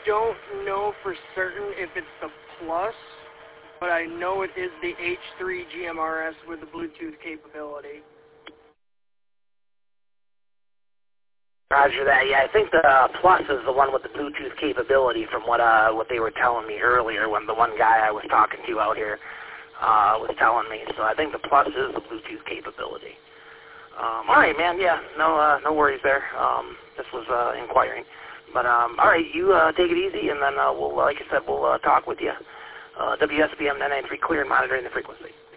don't know for certain if it's the Plus, but I know it is the H3 GMRS with the Bluetooth capability. Roger that. Yeah, I think the Plus is the one with the Bluetooth capability from what they were telling me earlier when the one guy I was talking to out here was telling me. So I think the Plus is the Bluetooth capability. All right, man. Yeah, no worries there. This was inquiring. But all right, you take it easy, and then we'll, like I said, we'll talk with you. WSBM 993 clear and monitoring the frequency.